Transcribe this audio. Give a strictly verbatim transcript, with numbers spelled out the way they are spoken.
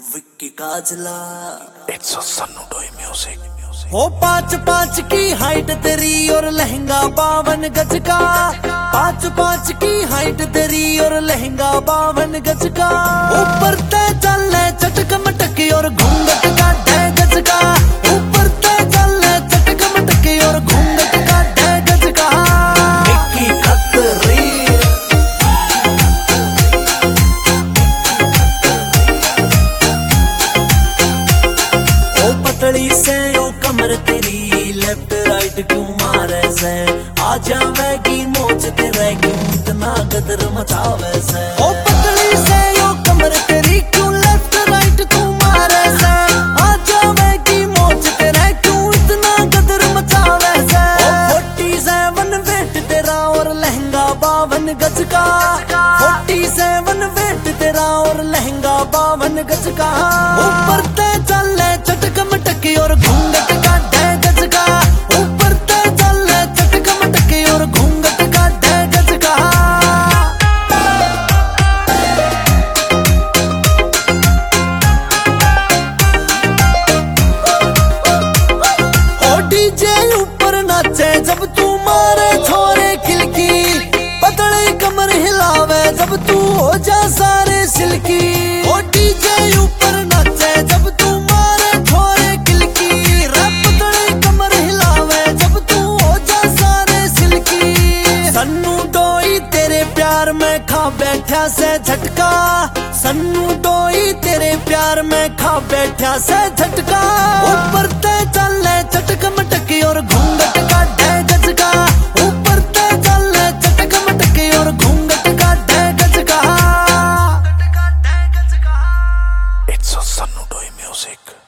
Vicky Kajla it's a Sannu Doi music. हो पाँच पाँच की हाइट तेरी और लहंगा बावन गज का, पाँच पाँच की हाइट तेरी और लहंगा बावन गज का। ऊपर ते चले चटक मटक और घूंघट का ढह गज का, ऊपर ते चले चटक मटक और घूंघट का ढह गज का। विक्की खतरी ओ पतली से ओ कमर तेरी लेफ्ट राइट क्यों मारे से, आ जावेगी मोच तेरे क्यों इतना कदर मचावे से। ओ पतली से ओ कमर तेरी क्यों लेफ्ट राइट क्यों मारे से, आ जावेगी मोच तेरे क्यों इतना कदर मचावे से। ओ फोर्टी सेवन वेट तेरा और लहंगा बावन गज का, फोर्टी सेवन वेट तेरा और लहंगा बावन गज का। ऊपर ते चले चटक मटक और घूंघट का ढह गज का, ऊपर ते चले चटक मटक और घूंघट का ढह गज का। ओ डीजे ऊपर नाचे जब तू मारे छोरे खिलकी, पतली कमर हिलावे जब तू हो जा सारे सिल्की। ओ डीजे ऊपर नाचे जब तू मारे छोरे खिलकी, रे पतली कमर हिलावे जब तू हो जा सारे सिल्की। सन्नू डोई तेरे प्यार में खा बैठा से झटका, सन्नू डोई तेरे प्यार में खा बैठा से झटका। ऊपर ते चले चटक मटक और घूंघट का ढह गज का, ऊपर ते चले चटक मटक और घूंघट का ढह गज का। It's a Sannu Doi music.